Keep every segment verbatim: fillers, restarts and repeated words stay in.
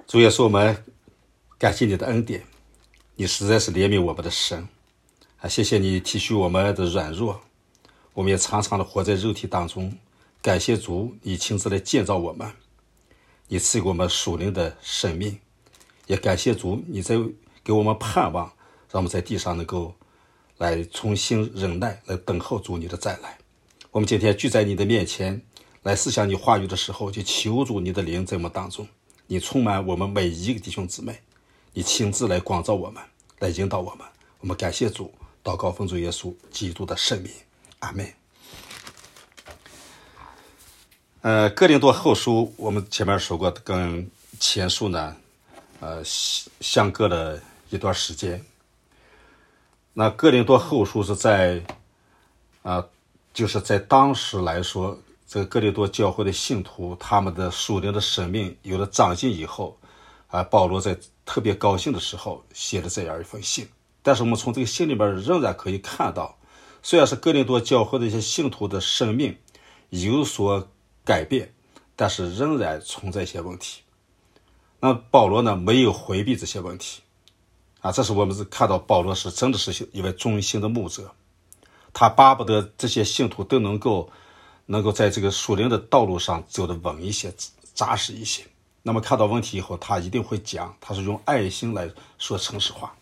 主耶稣，我们感谢你的恩典，你实在是怜悯我们的神啊！谢谢你体恤我们的软弱，我们也常常的活在肉体当中。感谢主，你亲自来建造我们，你赐给我们属灵的生命，也感谢主，你在给我们盼望，让我们在地上能够来重新忍耐，来等候主你的再来。我们今天聚在你的面前，来思想你话语的时候，就求主你的灵在我们当中，你充满我们每一个弟兄姊妹，你亲自来光照我们，来引导我们。我们感谢主，祷告奉主耶稣基督的圣名，阿们。呃，哥林多后书我们前面说过，跟前书呢，呃，相隔了一段时间。那哥林多后书是在，啊、呃，就是在当时来说，这个哥林多教会的信徒，他们的属灵的生命有了长进以后，啊、呃，保罗在特别高兴的时候写了这样一封信。但是我们从这个信里边仍然可以看到，虽然是哥林多教会的一些信徒的生命有所改变，但是仍然存在一些问题。那保罗呢，没有回避这些问题啊，这是我们是看到保罗是真的是一位忠心的牧者，他巴不得这些信徒都能够能够在这个属灵的道路上走得稳一些，扎实一些。那么看到问题以后，他一定会讲，他是用爱心来说诚实话。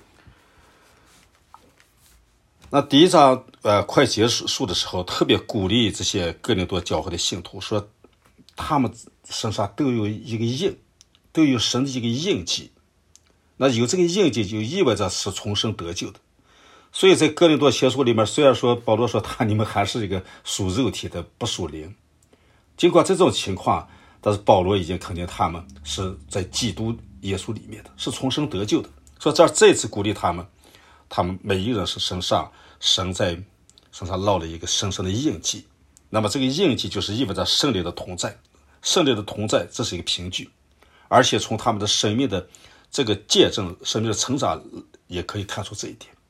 那第一章呃快结束的时候，特别鼓励这些哥林多教会的信徒，说他们身上都有一个印，都有神的一个印记。那有这个印记就意味着是重生得救的。所以在哥林多前书里面，虽然说保罗说他你们还是一个属肉体的，不属灵，尽管这种情况，但是保罗已经肯定他们是在基督耶稣里面的，是重生得救的。所以这这次鼓励他们，他们每一个人是身上神在身上烙了一个深深的印记。那么这个印记就是意味着圣灵的同在，圣灵的同在这是一个凭据，而且从他们的生命的这个见证，生命的成长也可以看出这一点。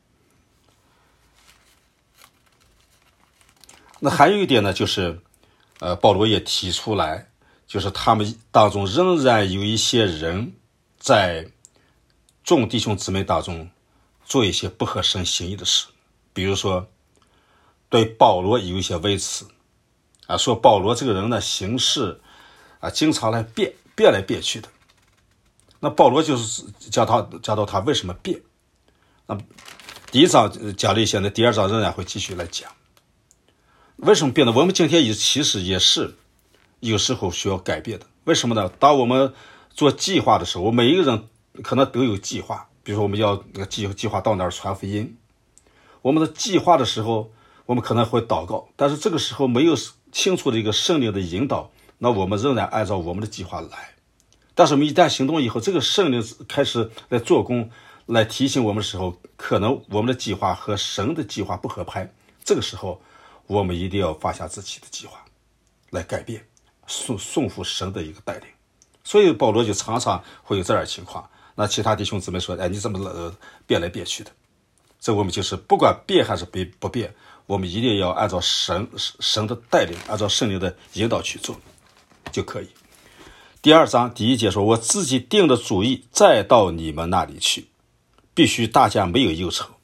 那还有一点呢，就是呃，保罗也提出来，就是他们当中仍然有一些人在众弟兄姊妹当中做一些不合神心意的事，比如说对保罗有一些微词啊，说保罗这个人呢行事啊经常来变变来变去的。那保罗就是讲他讲到他为什么变。那第一章讲了一些，那第二章仍然会继续来讲为什么变呢？我们今天也其实也是有时候需要改变的。为什么呢？当我们做计划的时候，我每一个人可能都有计划，比如说我们要计计划到哪儿传福音，我们的计划的时候，我们可能会祷告，但是这个时候没有清楚的一个圣灵的引导，那我们仍然按照我们的计划来。但是我们一旦行动以后，这个圣灵开始来做工，来提醒我们的时候，可能我们的计划和神的计划不合拍，这个时候我们一定要放下自己的计划来改变，顺顺服神的一个带领。所以保罗就常常会有这样的情况。那其他弟兄姊妹说，哎，你怎么、呃、变来变去的？这我们就是不管变还是不变，我们一定要按照神神的带领，按照圣灵的引导去做就可以。第二章第一节说，我自己定的主意再到你们那里去，必须大家没有忧愁。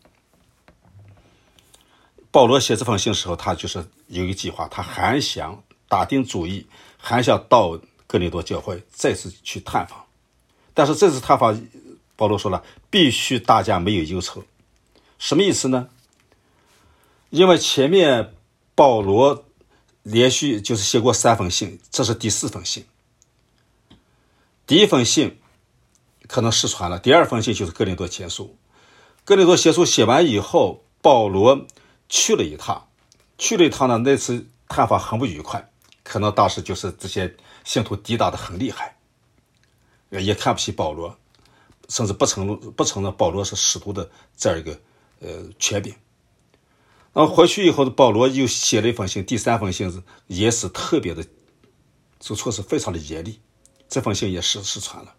保罗写这封信的时候，他就是有一个计划，他还想打定主意，还想到哥林多教会再次去探访。但是这次探访，保罗说了，必须大家没有忧愁。什么意思呢？因为前面保罗连续就是写过三封信，这是第四封信。第一封信可能失传了，第二封信就是哥林多前书。哥林多前书写完以后，保罗去了一趟，去了一趟呢，那次探访很不愉快，可能当时就是这些信徒抵挡的很厉害，也看不起保罗，甚至不承不承认保罗是使徒的这样一个呃权柄。那么回去以后，保罗又写了一封信，第三封信也是特别的，这措辞非常的严厉，这封信也失失传了。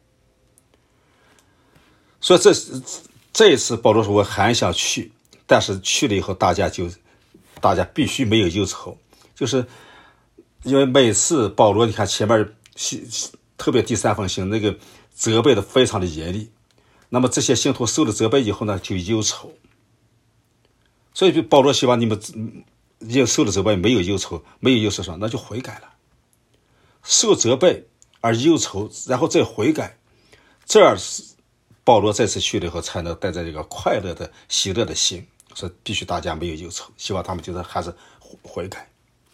所以这这一次保罗说我还想去，但是去了以后大家就大家必须没有忧愁，就是因为每次保罗你看前面特别第三封信那个责备的非常的严厉。那么这些信徒受了责备以后呢，就忧愁。所以保罗希望你们也受了责备，没有忧愁，没有忧愁上，那就悔改了。受责备而忧愁，然后再悔改，这样保罗再次去了以后，才能带着这个快乐的喜乐的心，说必须大家没有忧愁，希望他们就是还是悔改。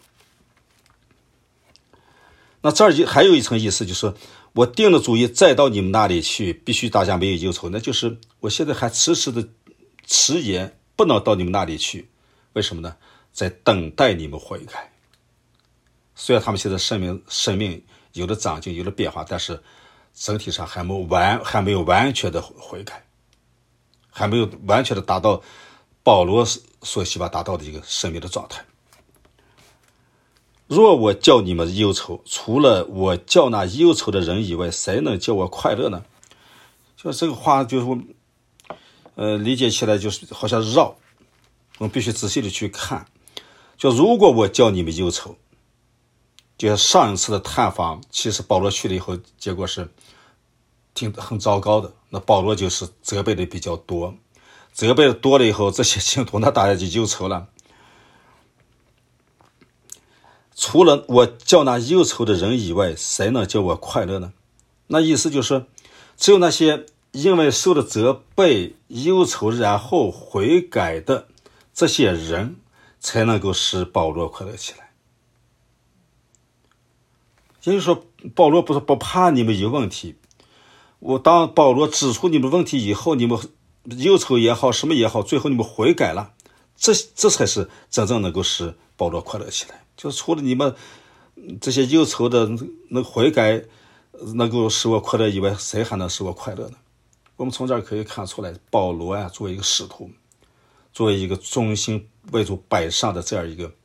那这儿还有一层意思，就是我定了主意再到你们那里去，必须大家没有忧愁，那就是我现在还迟迟的迟延，不能到你们那里去。为什么呢？在等待你们悔改。虽然他们现在生命生命有了长进，有了变化，但是整体上还没有完还没有完全的悔改，还没有完全的达到保罗所希望达到的一个生命的状态。若我叫你们忧愁，除了我叫那忧愁的人以外，谁能叫我快乐呢？就这个话就是我呃理解起来就是好像绕，我们必须仔细的去看。就如果我叫你们忧愁，就像上一次的探访，其实保罗去了以后，结果是挺很糟糕的。那保罗就是责备的比较多，责备的多了以后，这些信徒那大家就忧愁了。除了我叫那忧愁的人以外，谁能叫我快乐呢？那意思就是，只有那些因为受了责备、忧愁然后悔改的这些人，才能够使保罗快乐起来。也就是说，保罗不是不怕你们有问题，我当保罗指出你们问题以后，你们忧愁也好，什么也好，最后你们悔改了，这这才是真正能够使保罗快乐起来。就是除了你们这些忧愁的能悔改能够使我快乐以外，谁还能使我快乐呢？我们从这儿可以看出来，保罗啊，作为一个使徒，作为一个忠心为主摆上的这样一个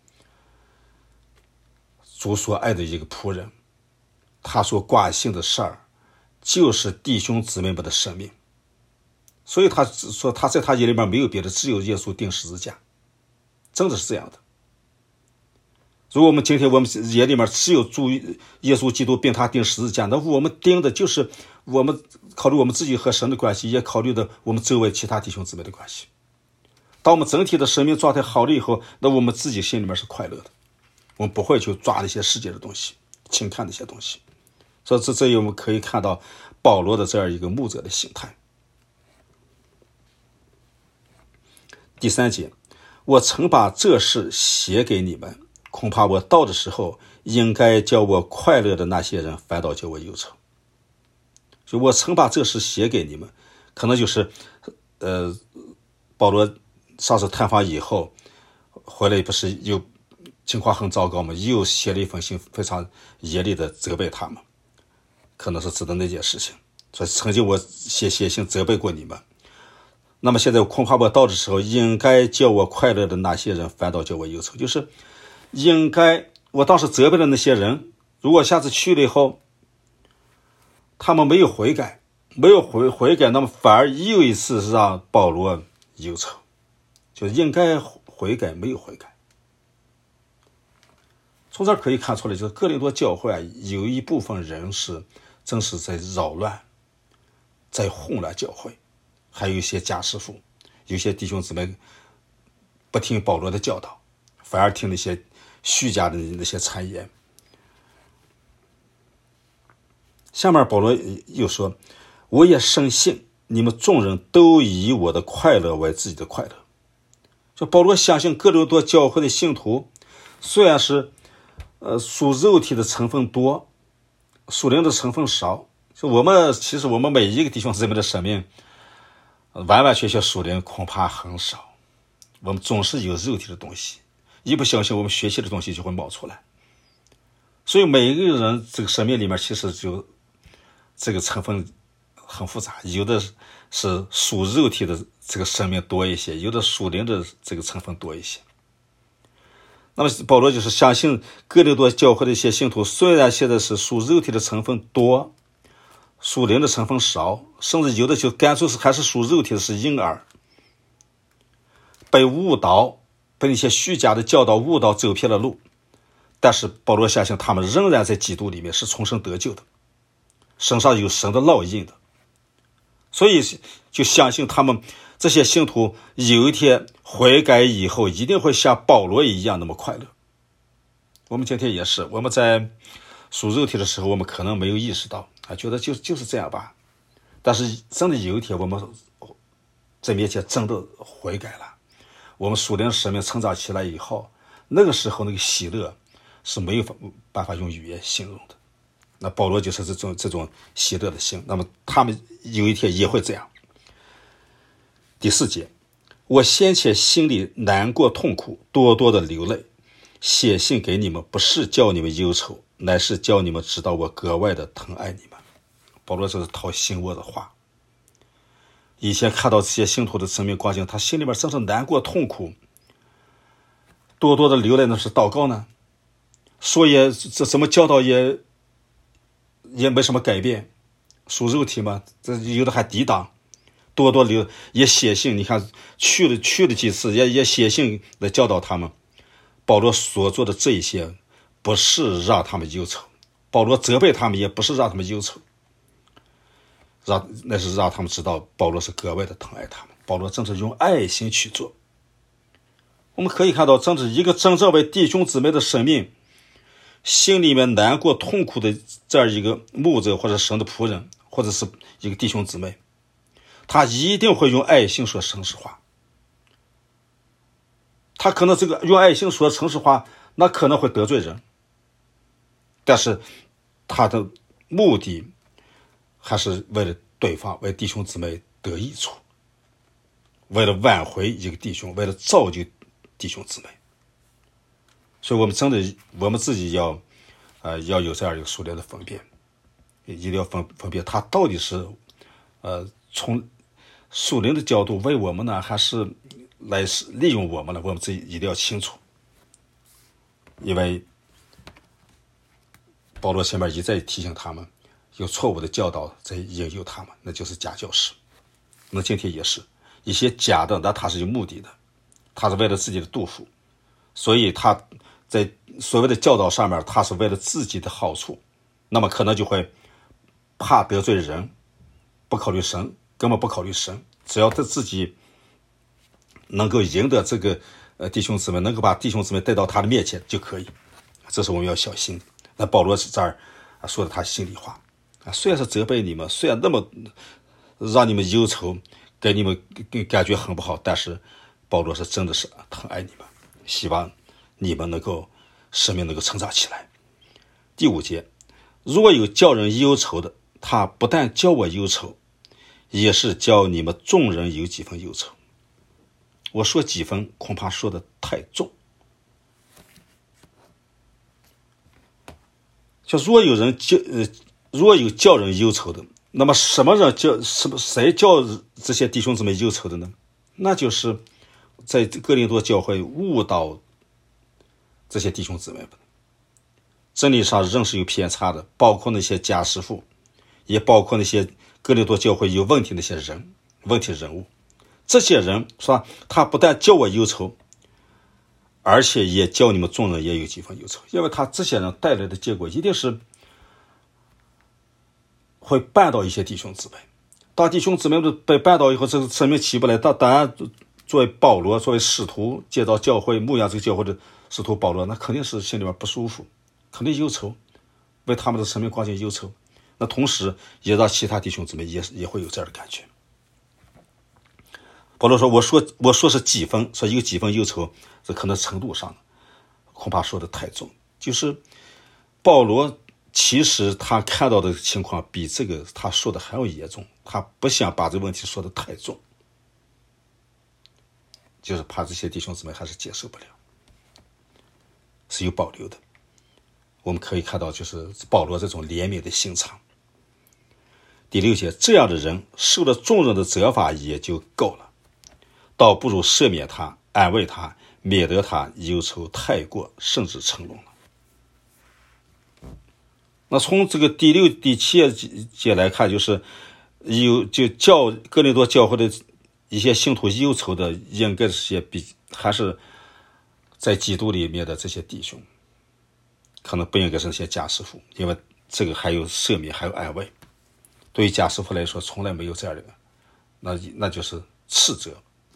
主所爱的一个仆人，他所挂心的事儿就是弟兄姊妹们的生命。所以他说他在他眼里面没有别的，只有耶稣钉十字架，真的是这样的。如果我们今天我们眼里面只有主耶稣基督并他钉十字架，那我们钉的就是我们考虑我们自己和神的关系，也考虑的我们周围其他弟兄姊妹的关系。当我们整体的生命状态好了以后，那我们自己心里面是快乐的，我们不会去抓那些世界的东西，轻看那些东西。所以这这我们可以看到保罗的这样一个牧者的心态。第三节，我曾把这事写给你们，恐怕我到的时候，应该叫我快乐的那些人反倒叫我忧愁。就我曾把这事写给你们，可能就是呃，保罗上次探访以后回来，不是又情况很糟糕吗？又写了一封信，非常严厉的责备他们，可能是指的那件事情。所以曾经我写写信责备过你们，那么现在恐怕我到的时候，应该叫我快乐的那些人反倒叫我忧愁。就是应该我当时责备的那些人，如果下次去了以后，他们没有悔改，没有悔悔改，那么反而又一次让保罗忧愁。就应该悔改，没有悔改。从这可以看出来，就是哥林多教会啊，有一部分人是正是在扰乱，在混乱教会，还有一些假师傅，有些弟兄姊妹不听保罗的教导，反而听那些虚假的那些谗言。下面保罗又说，我也深信你们众人都以我的快乐为自己的快乐。就保罗相信哥林多教会的信徒虽然是呃属肉体的成分多，属灵的成分少。就我们其实我们每一个弟兄姊妹的生命完完全全属灵恐怕很少，我们总是有肉体的东西，一不小心我们学习的东西就会冒出来。所以每一个人这个生命里面其实就这个成分很复杂，有的是属肉体的这个生命多一些，有的属灵的这个成分多一些。那么保罗就是相信哥林多教会的一些信徒，虽然现在是属肉体的成分多，属灵的成分少，甚至有的就干脆是还是属肉体的是婴儿，被误导，被那些虚假的教导误导，走偏了路。但是保罗相信他们仍然在基督里面是重生得救的， 身上有神的烙印的，所以就相信他们这些信徒有一天悔改以后，一定会像保罗一样那么快乐。我们今天也是，我们在属肉体的时候，我们可能没有意识到啊，觉得就就是这样吧。但是真的有一天，我们在面前真的悔改了，我们属灵生命成长起来以后，那个时候那个喜乐是没有办法用语言形容的。那保罗就是这种这种喜乐的心，那么他们有一天也会这样。第四节，我先前心里难过痛苦，多多的流泪，写信给你们，不是叫你们忧愁，乃是叫你们知道我格外的疼爱你们。保罗这是掏心窝的话。以前看到这些信徒的生命光景，他心里面真是难过痛苦，多多的流泪，那是祷告呢，说也这怎么教导也也没什么改变，属肉体嘛，这有的还抵挡，多多流也写信，你看去了去了几次，也也写信来教导他们。保罗所做的这一些，不是让他们忧愁，保罗责备他们，也不是让他们忧愁，让那是让他们知道保罗是格外的疼爱他们。保罗正是用爱心去做。我们可以看到，正是一个真正为弟兄姊妹的生命，心里面难过痛苦的这样一个牧者或者神的仆人，或者是一个弟兄姊妹，他一定会用爱心说诚实话。他可能这个用爱心说诚实话，那可能会得罪人，但是他的目的还是为了对方，为弟兄姊妹得益处，为了挽回一个弟兄，为了造就弟兄姊妹。所以我们真的我们自己要呃要有这样一个熟练的分辨，一定要分分辨他到底是呃从属灵的角度为我们呢，还是来利用我们呢？我们自己一定要清楚。因为保罗前面一再提醒他们，有错误的教导在引诱他们，那就是假教师。那今天也是一些假的，那他是有目的的，他是为了自己的杜甫，所以他在所谓的教导上面，他是为了自己的好处，那么可能就会怕得罪人，不考虑神，根本不考虑神，只要他自己能够赢得这个呃弟兄姊妹，能够把弟兄姊妹带到他的面前就可以，这是我们要小心的。那保罗是这儿说的他心里话啊，虽然是责备你们，虽然那么让你们忧愁，给你们感觉很不好，但是保罗是真的是疼爱你们，希望你们能够生命能够成长起来。第五节，若有叫人忧愁的，他不但叫我忧愁，也是叫你们众人有几分忧愁。我说几分恐怕说的太重，就若有人叫呃若有叫人忧愁的，那么什么人叫什么谁叫这些弟兄姊妹忧愁的呢？那就是在哥林多教会误导这些弟兄姊妹们，真理上仍是有偏差的，包括那些假师傅，也包括那些哥林多教会有问题的那些人，问题人物。这些人说他不但叫我忧愁，而且也叫你们众人也有几分忧愁，因为他这些人带来的结果一定是会绊倒一些弟兄姊妹。当弟兄姊妹被绊倒以后，这个生命起不来，当当然作为保罗，作为使徒建造教会牧养这个教会的使徒保罗，那肯定是心里面不舒服，肯定忧愁，为他们的生命光景忧愁。那同时也让其他弟兄姊妹也也会有这样的感觉。保罗说我说我说是几分，说有几分忧愁，这可能程度上恐怕说的太重。就是保罗其实他看到的情况比这个他说的还要严重，他不想把这个问题说的太重，就是怕这些弟兄姊妹还是接受不了，是有保留的。我们可以看到就是保罗这种怜悯的心肠。第六节，这样的人受了众人的责罚也就够了，倒不如赦免他，安慰他，免得他忧愁太过，甚至成龙了。那从这个第六第七节来看，就是有就教哥林多教会的一些信徒忧愁的，应该是些比还是在基督里面的这些弟兄，可能不应该是那些假师傅，因为这个还有赦免，还有安慰。 对于家师傅来说，从来没有这样的，那那就是斥责。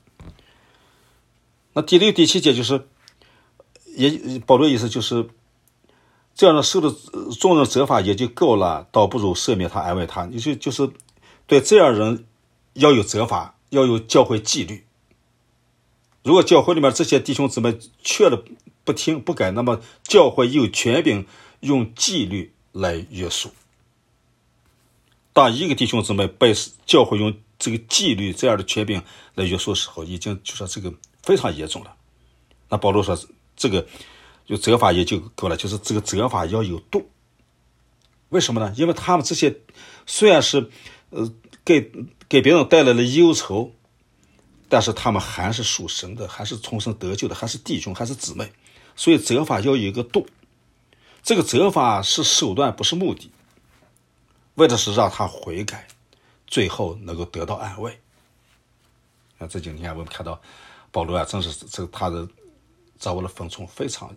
那第六、第七节就是，也保罗意思就是，这样的受的众人责罚也就够了，倒不如赦免他、安慰他。也就就是对这样人要有责罚，要有教会纪律。如果教会里面这些弟兄姊妹确了不听不改，那么教会有权柄用纪律来约束。当一个弟兄姊妹被教会用这个纪律这样的权柄来约束的时候，已经就说这个非常严重了。那保罗说这个就责罚也就够了，就是这个责罚要有度。为什么呢？因为他们这些虽然是呃给给别人带来了忧愁，但是他们还是属神的，还是重生得救的，还是弟兄，还是姊妹，所以责罚要有一个度。这个责罚是手段，不是目的，为的是让他悔改，最后能够得到安慰。那这几天我们看到保罗啊，真是这个他的掌握了分寸，非常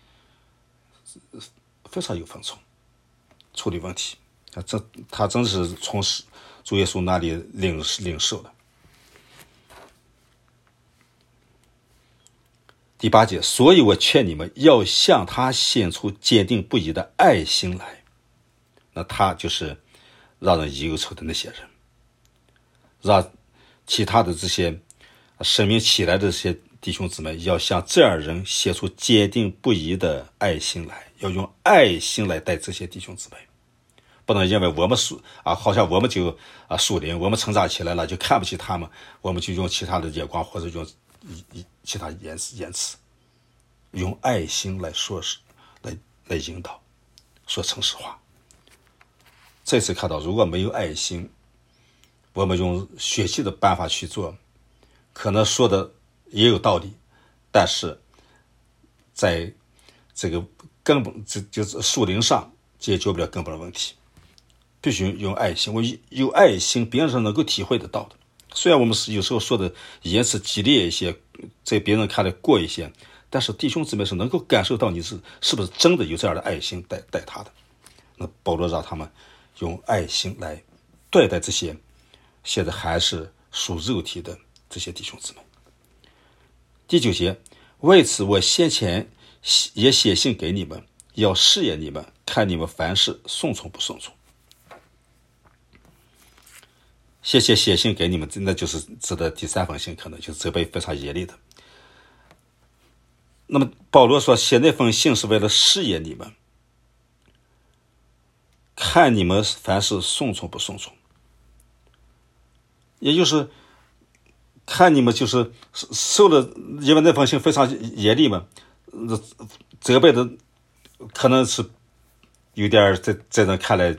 非常有分寸处理问题。他真他真是从主耶稣那里领领受的。第八节，所以我劝你们要向他显出坚定不移的爱心来。那他就是让人忧愁的那些人，让其他的这些生命起来的这些弟兄姊妹要向这样人显出坚定不移的爱心来，要用爱心来待这些弟兄姊妹。不能因为我们属啊，好像我们就啊属灵，我们成长起来了就看不起他们，我们就用其他的眼光或者用其他言辞言辞，用爱心来说是来来引导，说诚实话。这次看到，如果没有爱心，我们用血气的办法去做，可能说的也有道理，但是在这个根本这就是属灵上解决不了根本的问题。必须用爱心，我有爱心，别人是能够体会得到的。虽然我们是有时候说的言辞激烈一些，在别人看来过一些，但是弟兄姊妹是能够感受到你是是不是真的有这样的爱心待待他的。那保罗让他们用爱心来对待这些现在还是属肉体的这些弟兄姊妹。第九节，为此我先前也写信给你们，要试验你们，看你们凡事顺从不顺从。谢谢写信给你们，那就是指的第三封信，可能就是责备非常严厉的。那么保罗说写那封信是为了试验你们，看你们凡事顺从不顺从，也就是看你们就是受了，因为那封信非常严厉嘛，责备的可能是有点在在人看来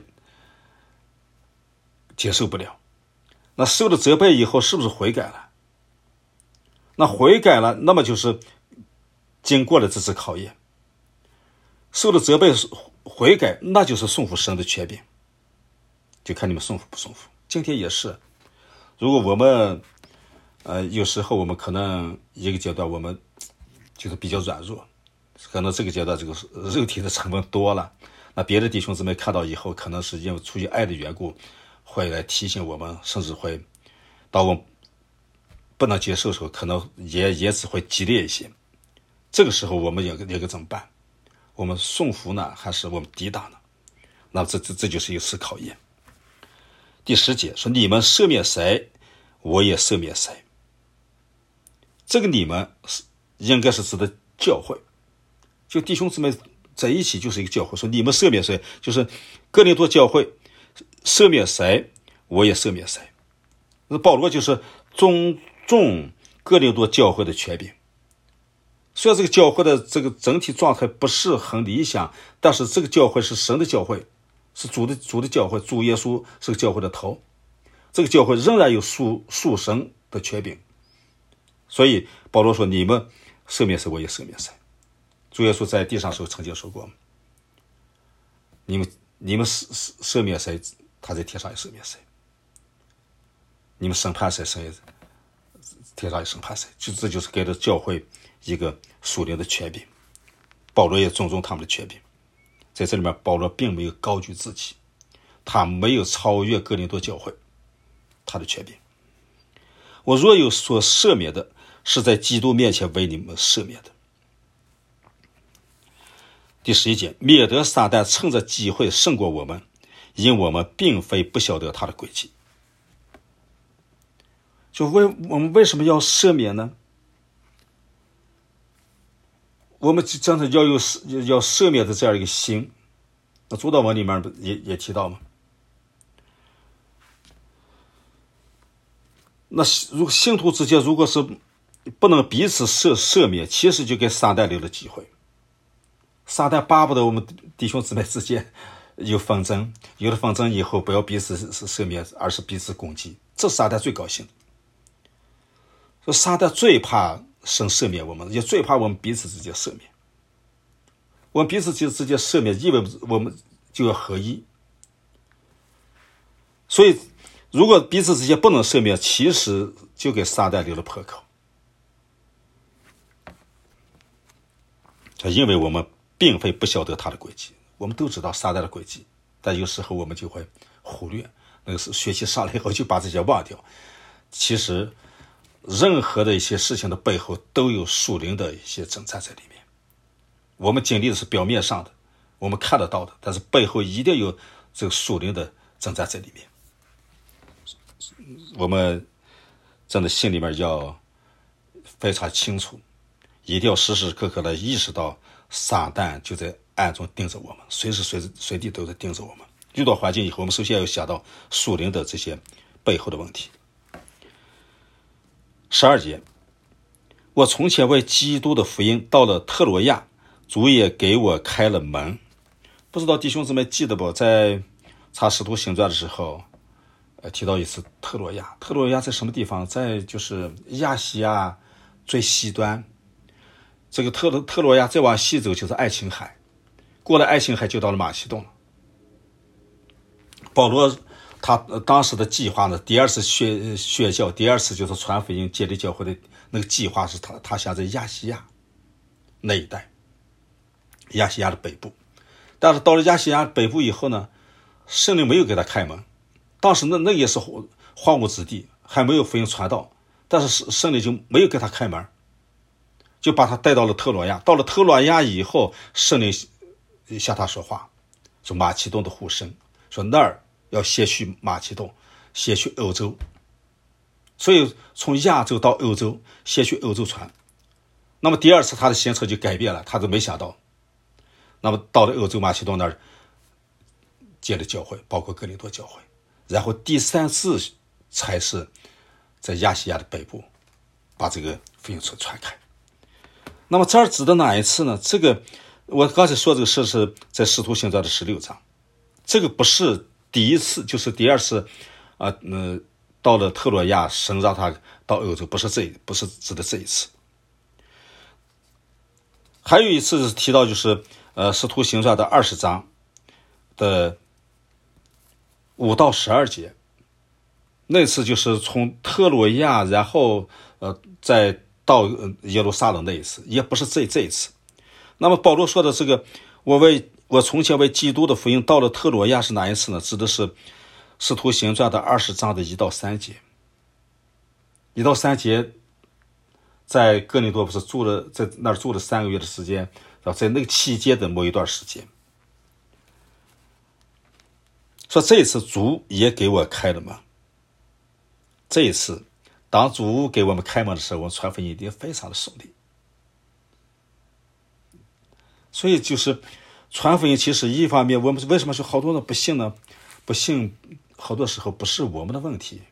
接受不了。那受了责备以后是不是悔改了？那悔改了，那么就是经过了这次考验。受了责备悔改，那就是顺服神的权柄，就看你们顺服不顺服。今天也是，如果我们呃有时候我们可能一个阶段我们就是比较软弱，可能这个阶段这个肉体的成分多了，那别的弟兄姊妹看到以后，可能是因为出于爱的缘故，会来提醒我们，甚至会当我们不能接受的时候，可能也言辞会激烈一些。这个时候我们应该怎么办？我们顺服呢，还是我们抵挡呢？那这这这就是一次考验。第十节说：“你们赦免谁，我也赦免谁。”这个你们应该是指的教会，就弟兄姊妹在一起就是一个教会。说你们赦免谁，就是哥林多教会赦免谁，我也赦免谁。那保罗就是尊重哥林多教会的权柄。虽然这个教会的这个整体状态不是很理想，但是这个教会是神的教会，是主的主的教会，主耶稣是个教会的头。这个教会仍然有属属神的权柄。所以保罗说：“你们赦免谁，我也赦免谁。”主耶稣在地上时候曾经说过：“你们你们赦赦免谁，他在天上也赦免谁；你们审判谁，神也天上也审判谁。”就这就是给了教会一个属灵的权柄。保罗也尊重他们的权柄，在这里面保罗并没有高举自己， 他没有超越哥林多教会他的权柄。我若有所赦免的，是在基督面前为你们赦免的。第十一节，免得撒旦趁着机会胜过我们，因我们并非不晓得他的诡计。就为我们为什么要赦免呢？我们真的要有要赦免的这样一个心。那主祷文里面也也提到嘛。那如果信徒之间如果是不能彼此赦赦免，其实就给撒旦留了机会。撒旦巴不得我们弟兄姊妹之间有纷争，有了纷争以后不要彼此赦免，而是彼此攻击，这是撒旦最高兴的。所以撒旦最怕神赦免我们，也最怕我们彼此之间赦免。我们彼此之间赦免，意味我们就要合一。所以如果彼此之间不能赦免，其实就给撒旦留了破口。因为我们并非不晓得他的诡计，我们都知道撒旦的诡计，但有时候我们就会忽略，那个是学习上来以后就把这些忘掉。其实任何的一些事情的背后都有属灵的一些征战在里面。我们经历的是表面上的，我们看得到的，但是背后一定有这个属灵的征战在里面。我们真的心里面要非常清楚，一定要时时刻刻的意识到撒旦就在暗中盯着我们，随时随随地都在盯着我们。遇到环境以后，我们首先要想到属灵的这些背后的问题。十二节，我从前为基督的福音到了特罗亚，主也给我开了门。不知道弟兄姊妹记得不，在查使徒行传的时候呃，提到一次特罗亚。特罗亚在什么地方？在就是亚细亚最西端。这个特特罗亚再往西走就是爱琴海，过了爱琴海就到了马其顿了。保罗他当时的计划呢，第二次宣宣教，第二次就是传福音建立教会的那个计划是他他想在亚细亚那一带，亚细亚的北部。但是到了亚细亚北部以后呢，圣灵没有给他开门。当时那那也是荒芜之地，还没有福音传道，但是圣灵就没有给他开门，就把他带到了特罗亚。到了特罗亚以后，圣灵向他说话，说马其顿的呼声，说那儿要先去马其顿，先去欧洲。所以从亚洲到欧洲，先去欧洲传。那么第二次他的行程就改变了，他都没想到。那么到了欧洲马其顿那儿建了教会，包括哥林多教会。然后第三次才是在亚细亚的北部把这个福音传开。那么这儿指的哪一次呢？这个我刚才说这个事是在使徒行传的十六章，这个不是第一次，就是第二次啊，呃，到了特罗亚，神让他到欧洲，不是这不是指的这一次。还有一次是提到就是呃使徒行传的二十章的五到十二节，那次就是从特罗亚，然后呃再到耶路撒冷那一次，也不是这这一次。那么保罗说的这个，我为我从前为基督的福音到了特罗亚是哪一次呢？指的是使徒行传的二十章的一到三节。一到三节，在哥林多不是住了，在那儿住了三个月的时间，在那个期间的某一段时间。说这一次主也给我开了门。这一次当主给我们开门的时候，我们传福音一定非常的顺利。所以就是传福音，其实一方面我们为什么说好多人不信呢？不信好多时候不是我们的问题，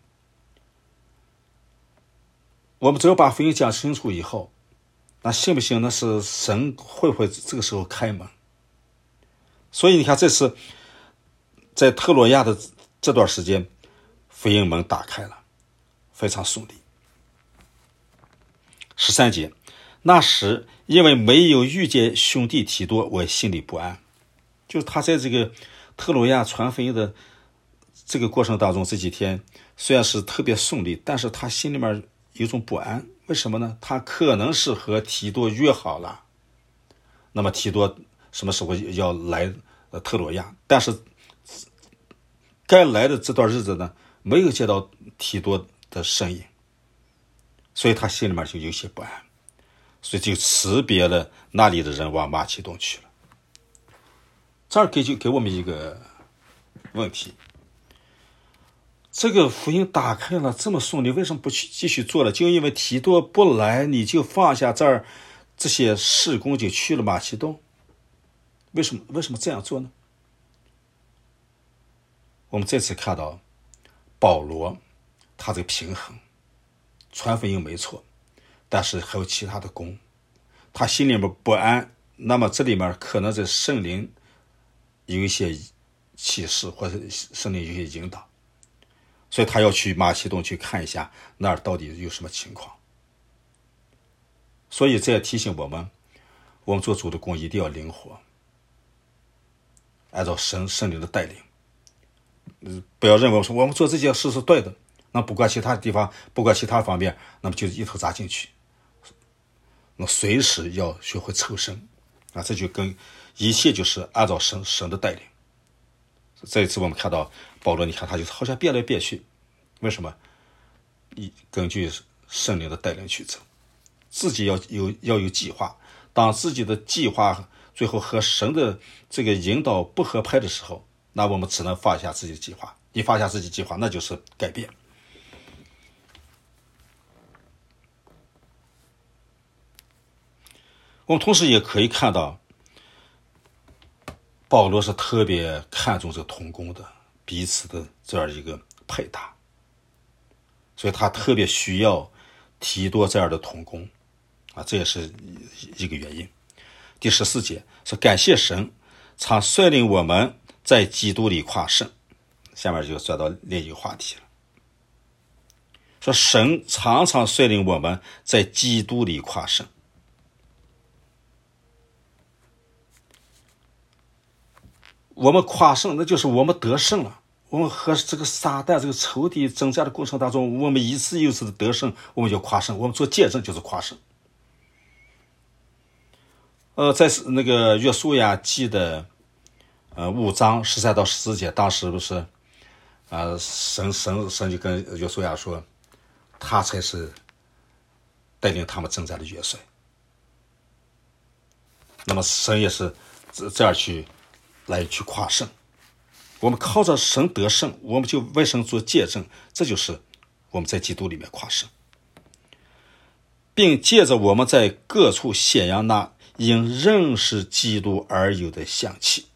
我们只要把福音讲清楚以后，那信不信那是神会不会这个时候开门。所以你看这次在特罗亚的这段时间，福音门打开了，非常顺利。十三节，那时因为没有遇见兄弟提多，我心里不安。就是他在这个特罗亚传福音的这个过程当中，这几天虽然是特别顺利，但是他心里面有种不安。为什么呢？他可能是和提多约好了，那么提多什么时候要来特罗亚，但是该来的这段日子呢，没有见到提多的身影，所以他心里面就有些不安，所以就辞别了那里的人，往马其顿去了。这儿给就给我们一个问题，这个福音打开了这么顺利，为什么不去继续做了？就因为提多不来，你就放下这儿这些事工，就去了马其顿？为什么为什么这样做呢？我们这次看到保罗他这个平衡，传福音没错，但是还有其他的功，他心里面不安，那么这里面可能是圣灵有一些启示，或者圣灵有一些引导，所以他要去马其顿去看一下那儿到底有什么情况。所以这也提醒我们，我们做主的工一定要灵活，按照神圣灵的带领，不要认为说我们做这件事是对的，那不管其他地方，不管其他方面，那么就一头扎进去。那随时要学会抽身啊，这就跟一切就是按照神神的带领。这一次我们看到保罗，你看他就好像变来变去，为什么？你根据圣灵的带领去走，自己要有要有计划。当自己的计划最后和神的这个引导不合拍的时候，那我们只能放下自己的计划。一放下自己的计划，那就是改变。我们同时也可以看到，保罗是特别看重这同工的彼此的这样一个配搭，所以他特别需要提多这样的同工啊，这也是一个原因。第十四节是感谢神常率领我们在基督里夸胜，下面就说到另一个话题了，说神常常率领我们在基督里夸胜。我们夸胜，那就是我们得胜了。我们和这个撒旦这个仇敌征战的过程当中，我们一次又一次的得胜，我们就夸胜。我们做见证就是夸胜。呃，在那个约书亚记的呃五章十三到十四节，当时不是呃神神神就跟约书亚说，他才是带领他们征战的元帅。那么神也是这样去来去夸胜。我们靠着神得胜，我们就为神做见证，这就是我们在基督里面夸胜，并借着我们在各处显扬那因认识基督而有的香气。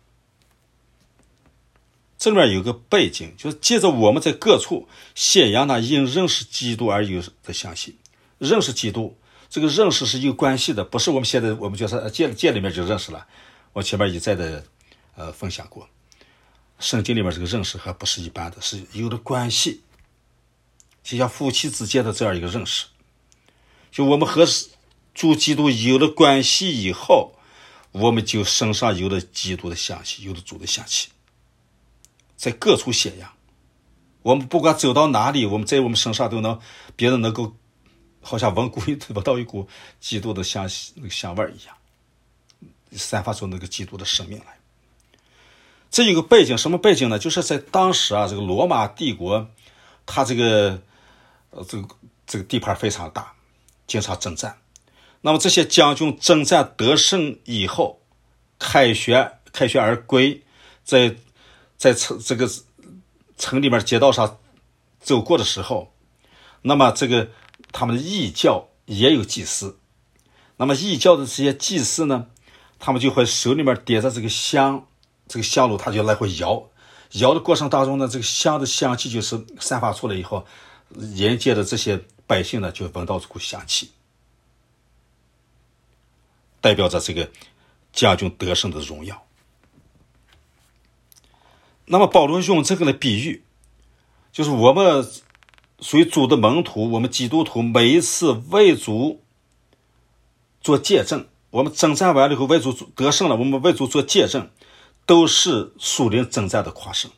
这里面有个背景，就是借着我们在各处显扬那因认识基督而有的香气。认识基督，这个认识是有关系的，不是我们现在我们就是见见里面就认识了。我前面一再的呃分享过，圣经里面这个认识还不是一般的，是有的关系，就像夫妻之间的这样一个认识。就我们和主基督有了关系以后，我们就身上有了基督的香气，有了主的香气，在各处显扬。我们不管走到哪里，我们在我们身上都能别人能够好像闻股闻到一股基督的香那个香味一样，散发出那个基督的生命来。这有个背景，什么背景呢？就是在当时啊，这个罗马帝国，它这个呃这个这个地盘非常大，经常征战。那么这些将军征战得胜以后，凯旋凯旋而归，在在城这个城里面街道上走过的时候，那么这个他们的异教也有祭司。那么异教的这些祭司呢，他们就会手里面点着这个香，这个香炉他就来回摇，摇的过程当中呢，这个香的香气就是散发出来以后，沿街的这些百姓呢就闻到这股香气，代表着这个将军得胜的荣耀。那么保罗用这个来比喻，就是我们属于主的门徒，我们基督徒每一次为主做见证，我们征战完了以后为主得胜了，我们为主做见证，都是属灵征战的夸胜，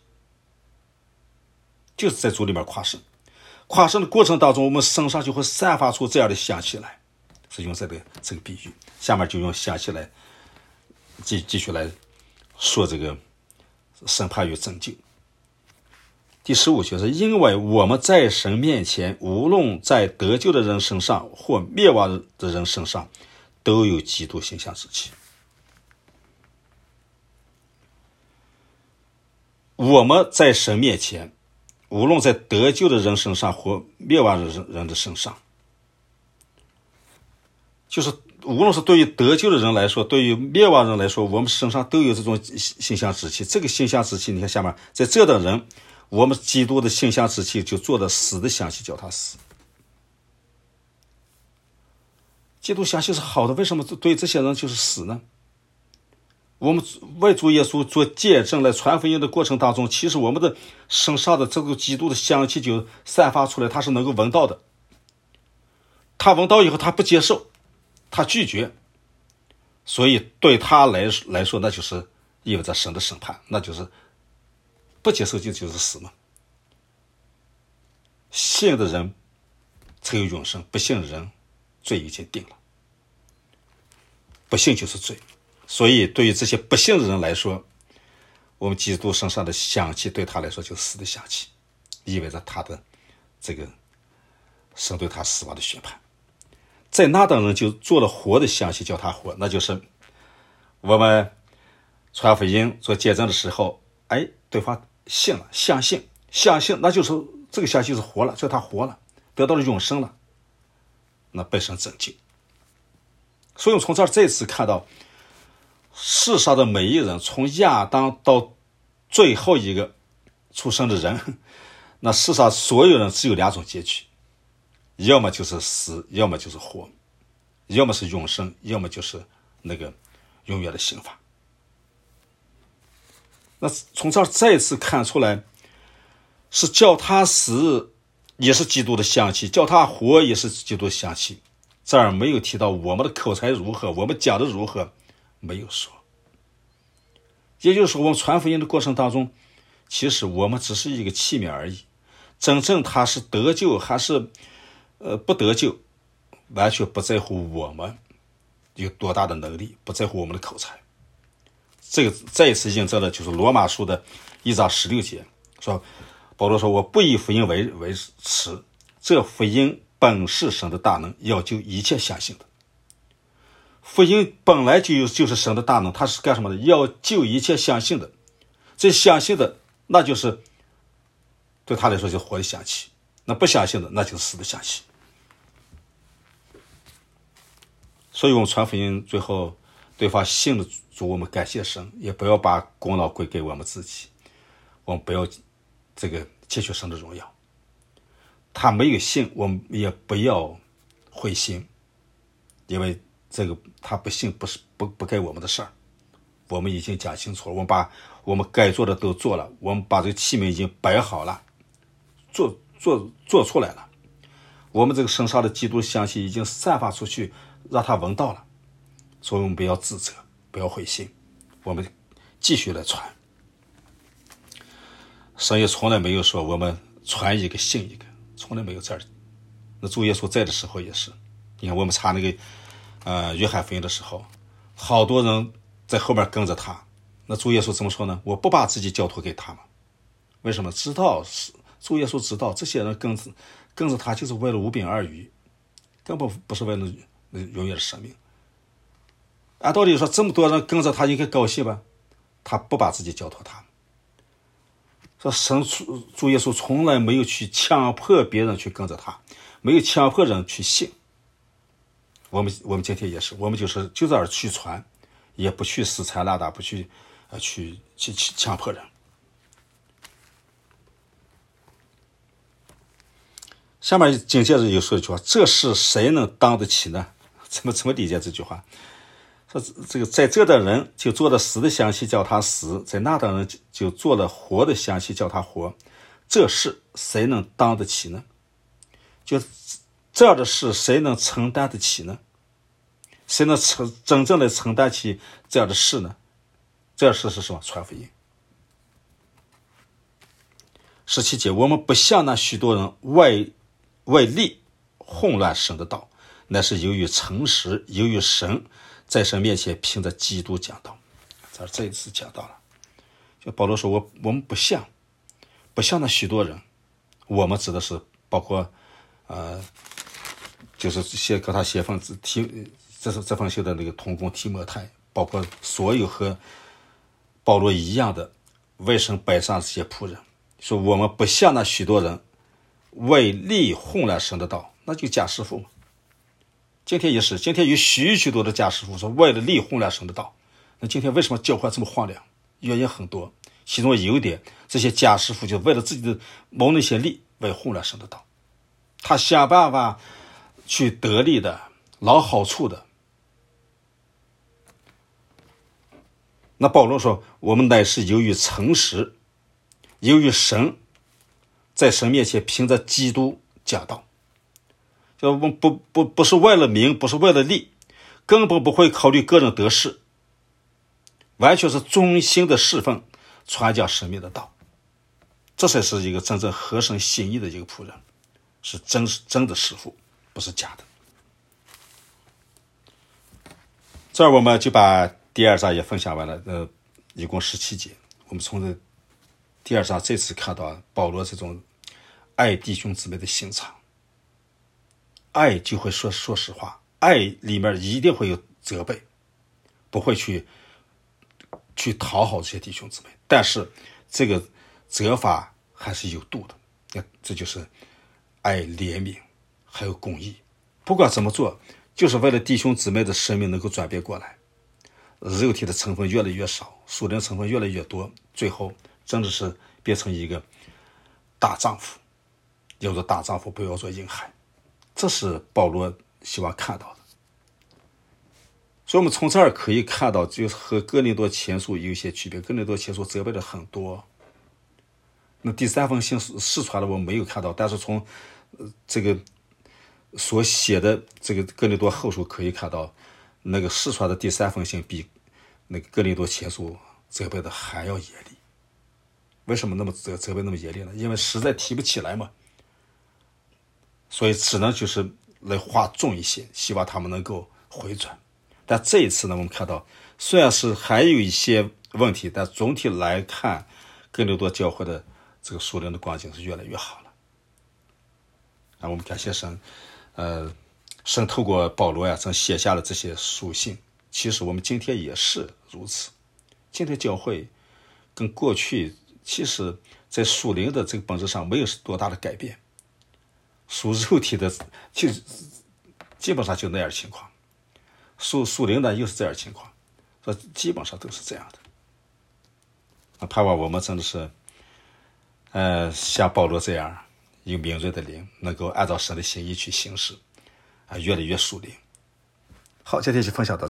就是在主里面夸胜。夸胜的过程当中，我们身上就会散发出这样的香气来，是用这个这个比喻。下面就用香气来继继续来说这个审判与拯救。 第十五节是因为我们在神面前，无论在得救的人身上或灭亡的人身上，都有基督形象之气。我们在神面前，无论在得救的人身上或灭亡的人的身上，就是无论是对于得救的人来说，对于灭亡人来说，我们身上都有这种形象之气。这个形象之气，你看下面，在这等人，我们基督的形象之气就做了死的香气，叫他死。基督香气是好的，为什么对这些人就是死呢？我们为主耶稣做见证来传福音的过程当中，其实我们的身上的这个基督的香气就散发出来，他是能够闻到的。他闻到以后，他不接受，他拒绝，所以对他来来说，那就是意味着神的审判，那就是不接受就就是死嘛。信的人才有永生，不信的人罪已经定了，不信就是罪。所以对于这些不信的人来说，我们基督身上的香气对他来说就是死的香气，意味着他的这个神对他死亡的宣判。在那等人就做了活的香气，叫他活，那就是我们传福音做见证的时候，哎，对方信了，相信相信，那就是这个香气是活了，叫他活了，得到了永生了，那被神拯救。所以我们从这儿再次看到世上的每一人，从亚当到最后一个出生的人，那世上所有人只有两种结局，要么就是死，要么就是活，要么是永生，要么就是那个永远的刑罚。那从这儿再次看出来，是叫他死也是基督的香气，叫他活也是基督的香气。这儿没有提到我们的口才如何，我们讲的如何，没有说。也就是说，我们传福音的过程当中，其实我们只是一个器皿而已，真正他是得救还是呃不得救，完全不在乎我们有多大的能力，不在乎我们的口才。这个再一次印证了就是罗马书的一章十六节，说保罗说，我不以福音为为耻，这福音本是神的大能，要救一切相信的。福音本来就有就是神的大能，它是干什么的？要救一切相信的。这相信的，那就是对他来说就是活的香气，那不相信的，那就是死的香气。所以我们传福音最后对方信了主，我们感谢神，也不要把功劳归给我们自己，我们不要这个窃取神的荣耀。他没有信，我们也不要灰心，因为这个他不信不是不不该我们的事儿，我们已经讲清楚了，我们把我们该做的都做了，我们把这个器皿已经摆好了，做做做出来了，我们这个身上的基督香气已经散发出去，让他闻到了，所以我们不要自责，不要灰心，我们继续来传。神也从来没有说我们传一个信一个，从来没有这儿。那主耶稣在的时候也是，你看我们查那个呃约翰福音的时候，好多人在后面跟着他，那主耶稣怎么说呢？我不把自己交托给他们，为什么？知道主耶稣知道这些人跟着跟着他就是为了五饼二鱼，根本不是为了永远的生命。按道理说，这么多人跟着他应该高兴吧？他不把自己交托他们。说神主耶稣从来没有去强迫别人去跟着他，没有强迫人去信。我们我们今天也是，我们就是就在这儿去传，也不去死缠烂打，不去呃去去去强迫人。下面紧接着又说一句话，这事谁能当得起呢？怎么怎么理解这句话？说这个在这的人就做了死的香气叫他死，在那等人就做了活的香气叫他活，这事谁能当得起呢？就这样的事谁能承担得起呢？谁能承真正的承担起这样的事呢？这样的事是什么？传福音。十七节，我们不像那许多人外外力混乱神的道，乃是由于诚实，由于神在神面前凭着基督讲道。这这一次讲到了，就保罗说我我们不像不像那许多人，我们指的是包括呃，就是写给他写封提，这是这封信的那个同工提摩太，包括所有和保罗一样的为神摆上这些仆人，说我们不像那许多人为利混乱神的道，那就假师傅嘛。今天也是，今天有许许多的假师傅说为了利混乱神的道。那今天为什么教会这么荒凉？原因很多，其中有一点，这些假师傅就为了自己的谋那些利，为混乱神的道，他想办法去得利的，捞好处的。那保罗说，我们乃是由于诚实，由于神在神面前凭着基督讲道，就我们不不不是为了名，不是为了利，根本不会考虑个人得失，完全是忠心的侍奉，传讲神命的道，这才是一个真正合神心意的一个仆人，是真真的师傅，不是假的。这儿我们就把第二章也分享完了，呃，一共十七节。我们从这第二章这次看到保罗这种爱弟兄姊妹的心肠，爱就会说说实话，爱里面一定会有责备，不会去去讨好这些弟兄姊妹，但是这个责罚还是有度的，这就是爱怜悯还有公义。不管怎么做，就是为了弟兄姊妹的生命能够转变过来，肉体的成分越来越少，属灵成分越来越多，最后真的是变成一个大丈夫。要做大丈夫，不要做婴孩，这是保罗希望看到的。所以我们从这儿可以看到，就是和哥林多前书有一些区别。哥林多前书责备的很多，那第三封信试传的我们没有看到，但是从、呃、这个所写的这个哥林多后书可以看到，那个试传的第三封信比那个哥林多前书责备的还要严厉。为什么那么责责备那么严厉呢？因为实在提不起来嘛，所以只能就是来话重一些，希望他们能够回转。但这一次呢，我们看到虽然是还有一些问题，但总体来看，哥林多教会的这个属灵的光景是越来越好了。啊，我们感谢神，呃，神透过保罗呀，曾写下了这些书信。其实我们今天也是如此。今天教会跟过去其实在属灵的这个本质上没有多大的改变，属肉体的就基本上就那样的情况。属属灵的又是这样的情况，所以基本上都是这样的。盼望我们真的是，呃，像保罗这样有敏锐的灵，能够按照神的心意去行事，啊，越来越属灵。好，今天就分享到这。